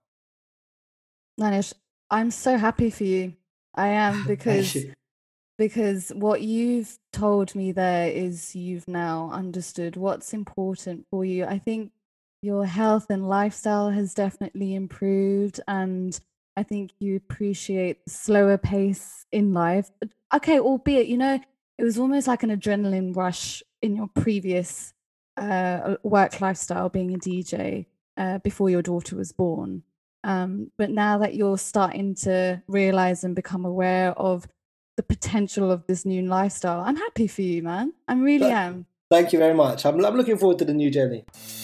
Manish, I'm so happy for you. I am, Thank because you. because what you've told me there is you've now understood what's important for you. I think your health and lifestyle has definitely improved, and I think you appreciate the slower pace in life. Okay, albeit, you know, it was almost like an adrenaline rush in your previous uh, work lifestyle, being a D J, uh, before your daughter was born. Um, but now that you're starting to realize and become aware of the potential of this new lifestyle, I'm happy for you, man. I really But- am. Thank you very much. I'm, I'm looking forward to the new journey.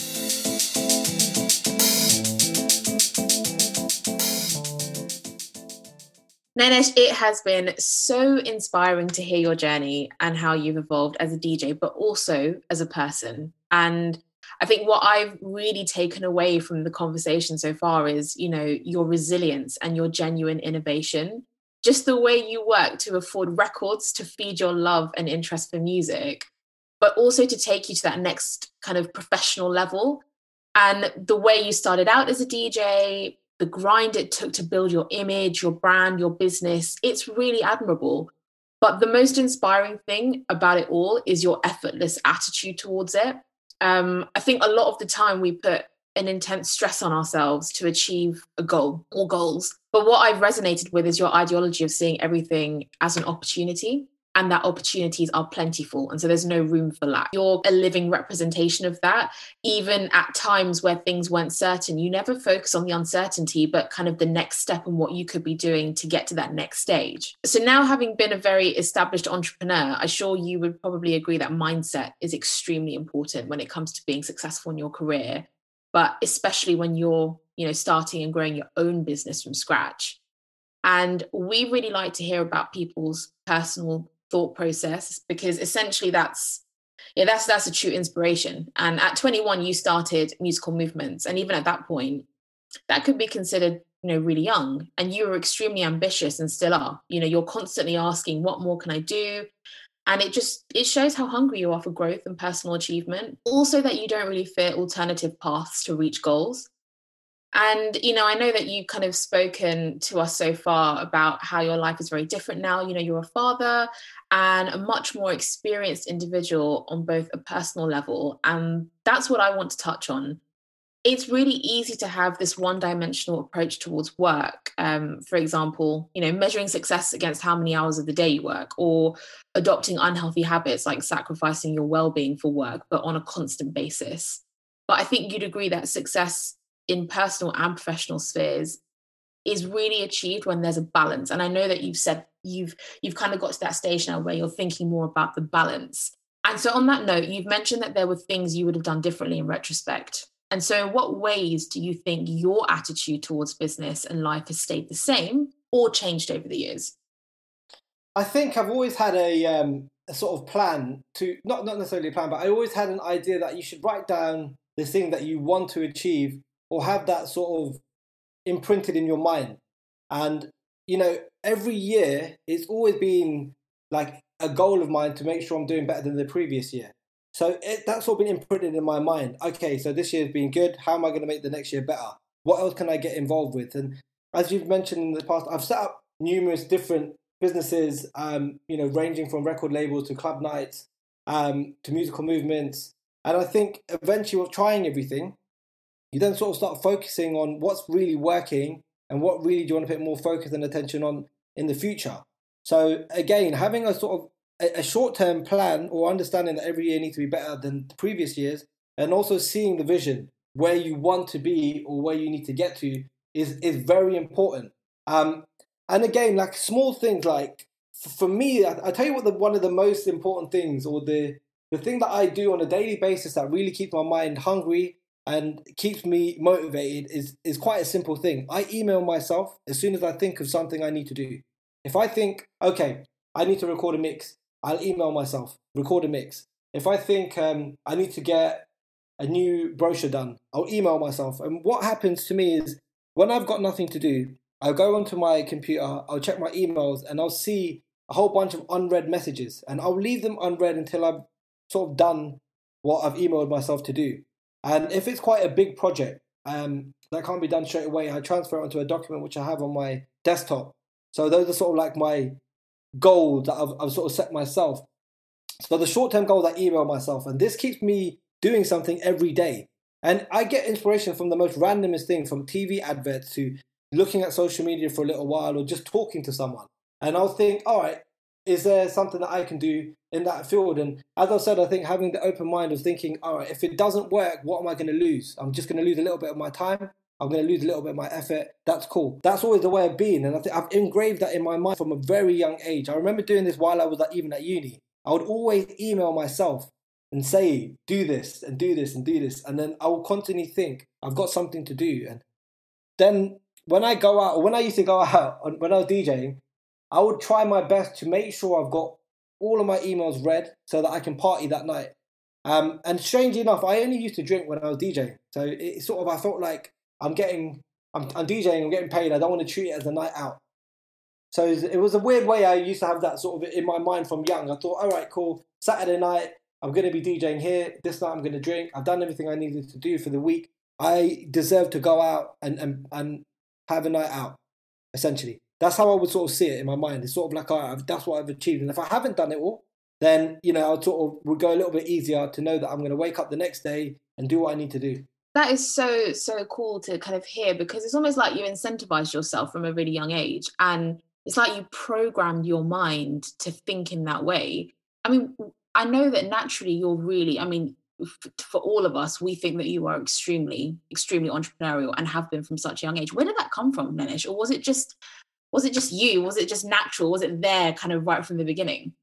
Nenesh, it has been so inspiring to hear your journey and how you've evolved as a D J, but also as a person. And I think what I've really taken away from the conversation so far is, you know, your resilience and your genuine innovation. Just the way you work to afford records to feed your love and interest for music, but also to take you to that next kind of professional level. And the way you started out as a D J, the grind it took to build your image, your brand, your business, it's really admirable. But the most inspiring thing about it all is your effortless attitude towards it. Um, I think a lot of the time we put an intense stress on ourselves to achieve a goal or goals. But what I've resonated with is your ideology of seeing everything as an opportunity, and that opportunities are plentiful. And so there's no room for lack. You're a living representation of that. Even at times where things weren't certain, you never focus on the uncertainty, but kind of the next step and what you could be doing to get to that next stage. So now, having been a very established entrepreneur, I'm sure you would probably agree that mindset is extremely important when it comes to being successful in your career, but especially when you're, you know, starting and growing your own business from scratch. And we really like to hear about people's personal thought process, because essentially that's yeah that's that's a true inspiration. And at twenty-one you started Musical Movements, and even at that point that could be considered, you know, really young, and you were extremely ambitious and still are. You know, you're constantly asking, what more can I do? And it just it shows how hungry you are for growth and personal achievement. Also that you don't really fear alternative paths to reach goals. And, you know, I know that you've kind of spoken to us so far about how your life is very different now. You know, you're a father and a much more experienced individual on both a personal level. And that's what I want to touch on. It's really easy to have this one-dimensional approach towards work. Um, for example, you know, measuring success against how many hours of the day you work, or adopting unhealthy habits like sacrificing your well-being for work, but on a constant basis. But I think you'd agree that success in personal and professional spheres is really achieved when there's a balance. And I know that you've said you've you've kind of got to that stage now where you're thinking more about the balance. And so on that note, you've mentioned that there were things you would have done differently in retrospect. And so in what ways do you think your attitude towards business and life has stayed the same or changed over the years? I think I've always had a, um, a sort of plan to, not, not necessarily a plan, but I always had an idea that you should write down the thing that you want to achieve or have that sort of imprinted in your mind. And, you know, every year it's always been like a goal of mine to make sure I'm doing better than the previous year. So it, that's all been imprinted in my mind. Okay, so this year's been good. How am I going to make the next year better? What else can I get involved with? And as you've mentioned in the past, I've set up numerous different businesses, um, you know, ranging from record labels to club nights, um, to musical movements. And I think eventually, with trying everything, you then sort of start focusing on what's really working and what really do you want to put more focus and attention on in the future. So again, having a sort of a, a short-term plan or understanding that every year needs to be better than the previous years, and also seeing the vision where you want to be or where you need to get to is is very important. Um, and again, like small things, like for me, I, I tell you what, the one of the most important things, or the the thing that I do on a daily basis that really keeps my mind hungry and keeps me motivated is is quite a simple thing. I email myself as soon as I think of something I need to do. If I think, okay, I need to record a mix, I'll email myself, record a mix. If I think um, I need to get a new brochure done, I'll email myself. And what happens to me is when I've got nothing to do, I'll go onto my computer, I'll check my emails, and I'll see a whole bunch of unread messages. And I'll leave them unread until I've sort of done what I've emailed myself to do. And if it's quite a big project um, that can't be done straight away, I transfer it onto a document which I have on my desktop. So those are sort of like my goals that I've, I've sort of set myself. So the short-term goals I email myself, and this keeps me doing something every day. And I get inspiration from the most randomest thing, from T V adverts to looking at social media for a little while or just talking to someone. And I'll think, all right, is there something that I can do in that field? And as I said, I think having the open mind of thinking, all right, if it doesn't work, what am I going to lose? I'm just going to lose a little bit of my time. I'm going to lose a little bit of my effort. That's cool. That's always the way I've been. And I think I've engraved that in my mind from a very young age. I remember doing this while I was like, even at uni. I would always email myself and say, do this and do this and do this. And then I will constantly think, I've got something to do. And then when I go out, or when I used to go out, when I was DJing, I would try my best to make sure I've got all of my emails read so that I can party that night. Um, and strangely enough, I only used to drink when I was DJing. So it sort of, I felt like I'm getting, I'm, I'm DJing, I'm getting paid. I don't want to treat it as a night out. So it was a weird way I used to have that sort of in my mind from young. I thought, all right, cool. Saturday night, I'm going to be DJing here. This night I'm going to drink. I've done everything I needed to do for the week. I deserve to go out and, and, and have a night out, essentially. That's how I would sort of see it in my mind. It's sort of like, all right, that's what I've achieved. And if I haven't done it all, then, you know, I'll sort of would go a little bit easier to know that I'm going to wake up the next day and do what I need to do. That is so, so cool to kind of hear, because it's almost like you incentivized yourself from a really young age. And it's like you programmed your mind to think in that way. I mean, I know that naturally you're really, I mean, f- for all of us, we think that you are extremely, extremely entrepreneurial and have been from such a young age. Where did that come from, Nenish? Or was it just, was it just you? Was it just natural? Was it there kind of right from the beginning?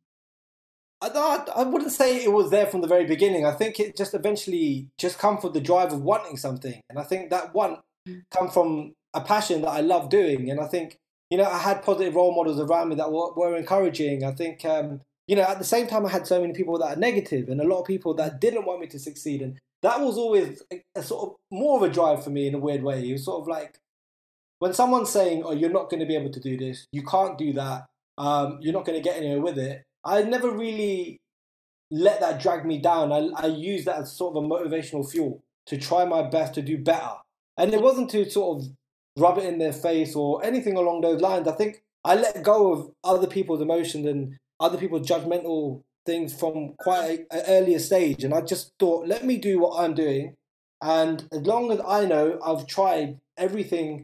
I, I wouldn't say it was there from the very beginning. I think it just eventually just come from the drive of wanting something. And I think that want come from a passion that I love doing. And I think, you know, I had positive role models around me that were, were encouraging. I think, um, you know, at the same time, I had so many people that are negative and a lot of people that didn't want me to succeed. And that was always a, a sort of more of a drive for me in a weird way. It was sort of like when someone's saying, oh, you're not going to be able to do this, you can't do that, um, you're not going to get anywhere with it. I never really let that drag me down. I, I use that as sort of a motivational fuel to try my best to do better. And it wasn't to sort of rub it in their face or anything along those lines. I think I let go of other people's emotions and other people's judgmental things from quite an earlier stage. And I just thought, let me do what I'm doing. And as long as I know I've tried everything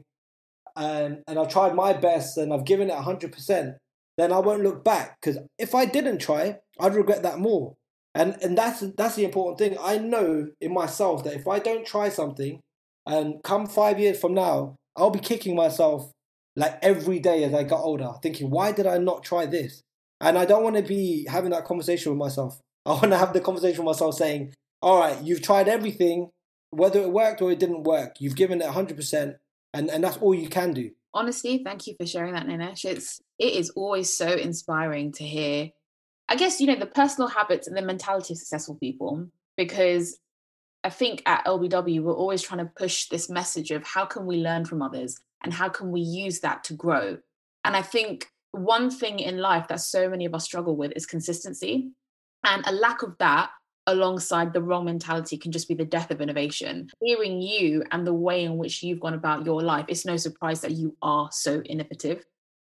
and, and I've tried my best and I've given it one hundred percent, then I won't look back. Because if I didn't try, I'd regret that more. And and that's that's the important thing. I know in myself that if I don't try something, and come five years from now, I'll be kicking myself like every day as I got older, thinking, why did I not try this? And I don't want to be having that conversation with myself. I want to have the conversation with myself saying, all right, you've tried everything, whether it worked or it didn't work. You've given it one hundred percent, and, and that's all you can do. Honestly, thank you for sharing that, Ninesh. It's, it is always so inspiring to hear, I guess, you know, the personal habits and the mentality of successful people, because I think at L B W, we're always trying to push this message of how can we learn from others and how can we use that to grow. And I think one thing in life that so many of us struggle with is consistency. And a lack of that alongside the wrong mentality can just be the death of innovation. Hearing you and the way in which you've gone about your life, it's no surprise that you are so innovative.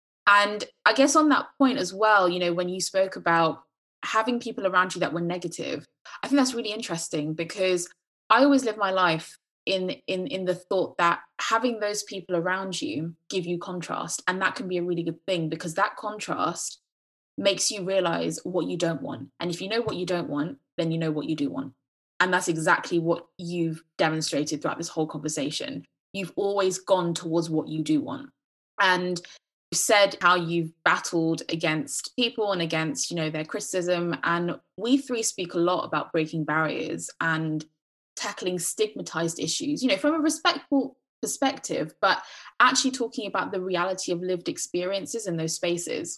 And I guess on that point as well, you know, when you spoke about having people around you that were negative, I think that's really interesting because I always live my life in, in, in the thought that having those people around you give you contrast. And that can be a really good thing because that contrast makes you realize what you don't want. And if you know what you don't want, then you know what you do want. And that's exactly what you've demonstrated throughout this whole conversation. You've always gone towards what you do want. And you said how you've battled against people and against, you know, their criticism. And we three speak a lot about breaking barriers and tackling stigmatized issues, you know, from a respectful perspective, but actually talking about the reality of lived experiences in those spaces.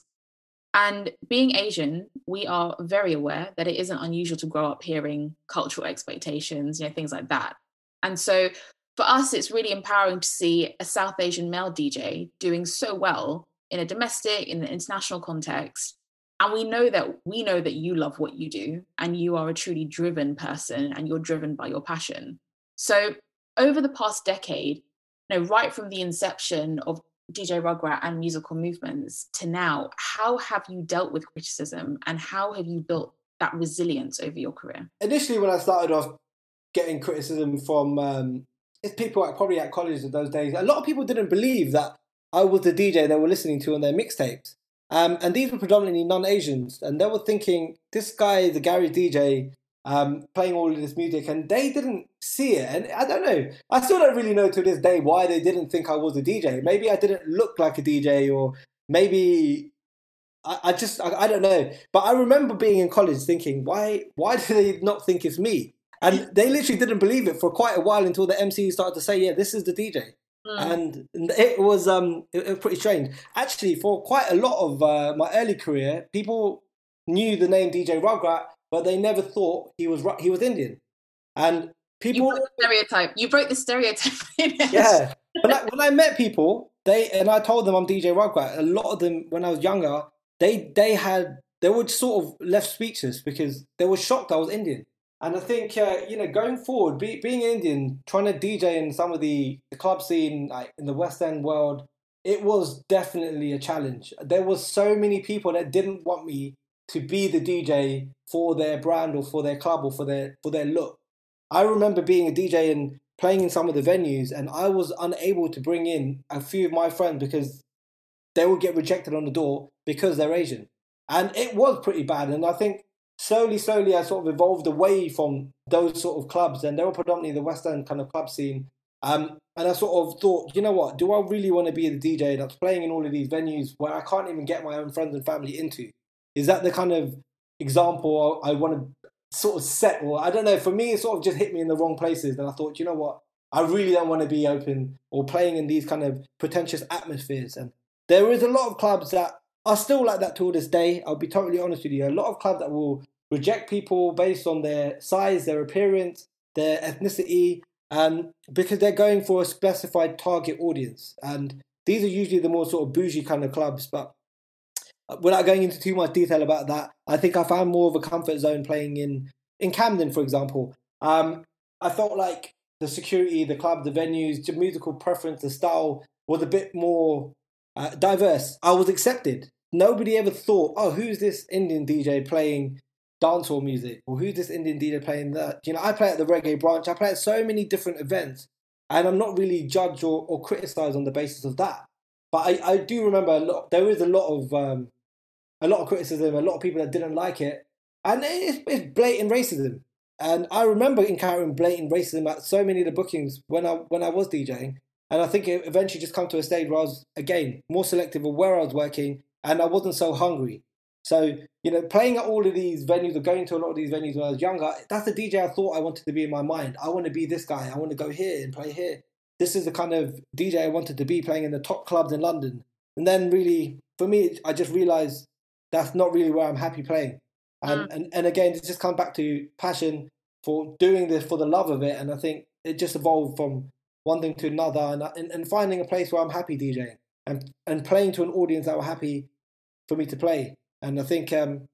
And being Asian, we are very aware that it isn't unusual to grow up hearing cultural expectations, you know, things like that. And so for us, it's really empowering to see a South Asian male D J doing so well in a domestic, in an international context. And we know that we know that you love what you do and you are a truly driven person and you're driven by your passion. So over the past decade, you know, right from the inception of D J Rugrat and musical movements to now, how have you dealt with criticism and how have you built that resilience over your career? Initially, when I started off getting criticism from um, it's people at, probably at college in those days, a lot of people didn't believe that I was the D J they were listening to on their mixtapes. Um, and these were predominantly non-Asians. And they were thinking, this guy is a garage D J um, playing all of this music. And they didn't see it. And I don't know. I still don't really know to this day why they didn't think I was a D J. Maybe I didn't look like a D J, or maybe I, I just, I, I don't know. But I remember being in college thinking, why, why do they not think it's me? And they literally didn't believe it for quite a while until the M C started to say, yeah, this is the D J. Mm. And it was um it, it was pretty strange. Actually, for quite a lot of uh, my early career, people knew the name D J Rugrat, but they never thought he was he was Indian. And people, you broke the stereotype. You broke the stereotype. Yeah. When I, when I met people, they and I told them I'm D J Rugrat. A lot of them, when I was younger, they they had they were sort of left speechless because they were shocked I was Indian. And I think, uh, you know, going forward, be, being Indian, trying to D J in some of the, the club scene, like in the West End world, it was definitely a challenge. There was so many people that didn't want me to be the D J for their brand or for their club or for their for their look. I remember being a D J and playing in some of the venues, and I was unable to bring in a few of my friends because they would get rejected on the door because they're Asian. And it was pretty bad. And I think Slowly, slowly, I sort of evolved away from those sort of clubs, and they were predominantly the West End kind of club scene. Um, and I sort of thought, you know what, do I really want to be the D J that's playing in all of these venues where I can't even get my own friends and family into? Is that the kind of example I want to sort of set? Or I don't know, for me, it sort of just hit me in the wrong places. And I thought, you know what, I really don't want to be open or playing in these kind of pretentious atmospheres. And there is a lot of clubs that are still like that till this day. I'll be totally honest with you. A lot of clubs that will reject people based on their size, their appearance, their ethnicity, um, because they're going for a specified target audience. And these are usually the more sort of bougie kind of clubs. But without going into too much detail about that, I think I found more of a comfort zone playing in, in Camden, for example. Um, I felt like the security, the club, the venues, the musical preference, the style was a bit more uh, diverse, I was accepted. Nobody ever thought, oh, who's this Indian D J playing dancehall music? Or who's this Indian D J playing that? You know, I play at the reggae branch. I play at so many different events. And I'm not really judged or, or criticised on the basis of that. But I, I do remember a lot, there is a lot of um, a lot of criticism, a lot of people that didn't like it. And it's, it's blatant racism. And I remember encountering blatant racism at so many of the bookings when I when I was DJing. And I think it eventually just come to a stage where I was, again, more selective of where I was working, and I wasn't so hungry. So, you know, playing at all of these venues or going to a lot of these venues when I was younger, that's the D J I thought I wanted to be in my mind. I want to be this guy. I want to go here and play here. This is the kind of D J I wanted to be, playing in the top clubs in London. And then really, for me, I just realised that's not really where I'm happy playing. And, mm. and, and again, it's just come back to passion for doing this for the love of it. And I think it just evolved from one thing to another, and, and, and finding a place where I'm happy DJing and, and playing to an audience that were happy for me to play. And I think, um,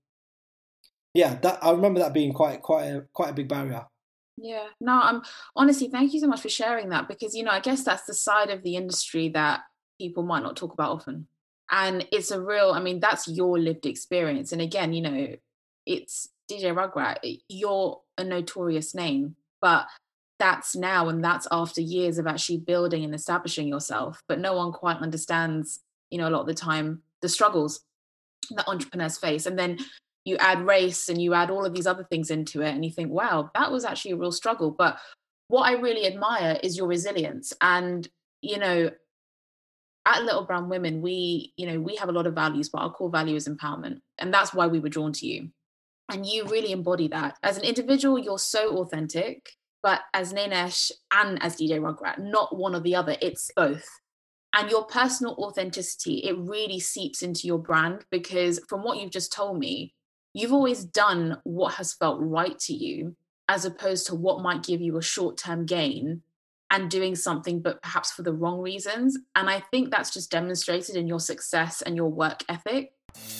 yeah, that I remember that being quite, quite, a, quite a big barrier. Yeah, no, I'm honestly, thank you so much for sharing that, because, you know, I guess that's the side of the industry that people might not talk about often. And it's a real, I mean, that's your lived experience. And again, you know, it's D J Rugrat, you're a notorious name, but that's now, and that's after years of actually building and establishing yourself. But no one quite understands, you know, a lot of the time, the struggles that entrepreneurs face. And then you add race and you add all of these other things into it, and you think, wow, that was actually a real struggle. But what I really admire is your resilience. And, you know, at Little Brown Women, we, you know, we have a lot of values, but our core value is empowerment. And that's why we were drawn to you. And you really embody that. As an individual, you're so authentic, but as Nanesh and as D J Rugrat, not one or the other, it's both. And your personal authenticity, it really seeps into your brand, because from what you've just told me, you've always done what has felt right to you, as opposed to what might give you a short-term gain, and doing something but perhaps for the wrong reasons. And I think that's just demonstrated in your success and your work ethic.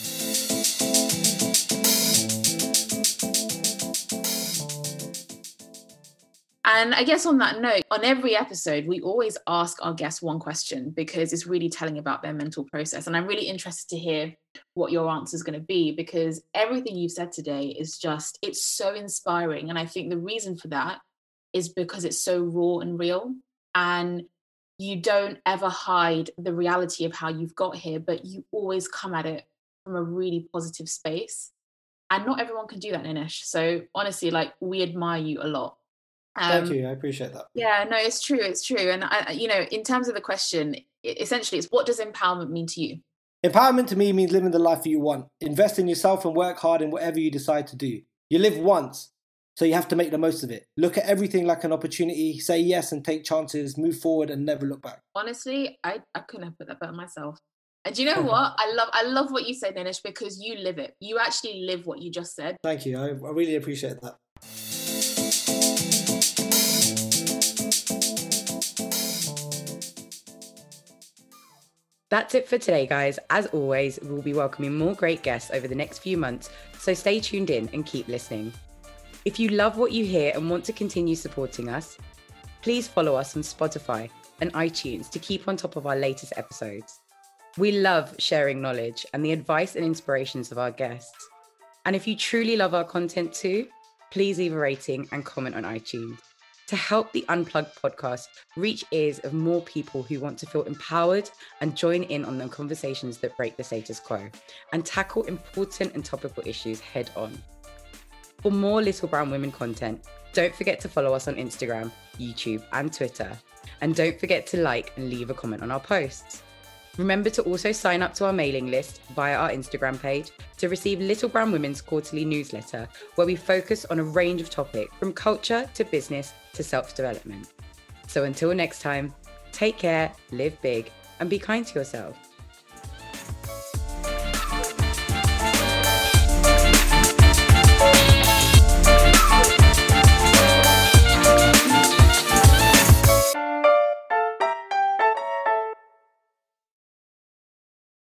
And I guess on that note, on every episode, we always ask our guests one question, because it's really telling about their mental process. And I'm really interested to hear what your answer is going to be, because everything you've said today is just, it's so inspiring. And I think the reason for that is because it's so raw and real. And you don't ever hide the reality of how you've got here, but you always come at it from a really positive space. And not everyone can do that, Nanesh. So honestly, like, we admire you a lot. Um, Thank you. I appreciate that. Yeah, no, it's true. It's true. And, I, you know, in terms of the question, essentially, it's what does empowerment mean to you? Empowerment to me means living the life that you want. Invest in yourself and work hard in whatever you decide to do. You live once, so you have to make the most of it. Look at everything like an opportunity. Say yes and take chances. Move forward and never look back. Honestly, I, I couldn't have put that better myself. And do you know what? I love I love what you said, Nanesh, because you live it. You actually live what you just said. Thank you. I, I really appreciate that. That's it for today, guys. As always, we'll be welcoming more great guests over the next few months, so stay tuned in and keep listening. If you love what you hear and want to continue supporting us, please follow us on Spotify and iTunes to keep on top of our latest episodes. We love sharing knowledge and the advice and inspirations of our guests. And if you truly love our content too, please leave a rating and comment on iTunes to help the Unplugged podcast reach ears of more people who want to feel empowered and join in on the conversations that break the status quo and tackle important and topical issues head on. For more Little Brown Women content, don't forget to follow us on Instagram, YouTube, and Twitter. And don't forget to like and leave a comment on our posts. Remember to also sign up to our mailing list via our Instagram page to receive Little Brown Women's quarterly newsletter, where we focus on a range of topics from culture to business to self-development. So until next time, take care, live big, and be kind to yourself.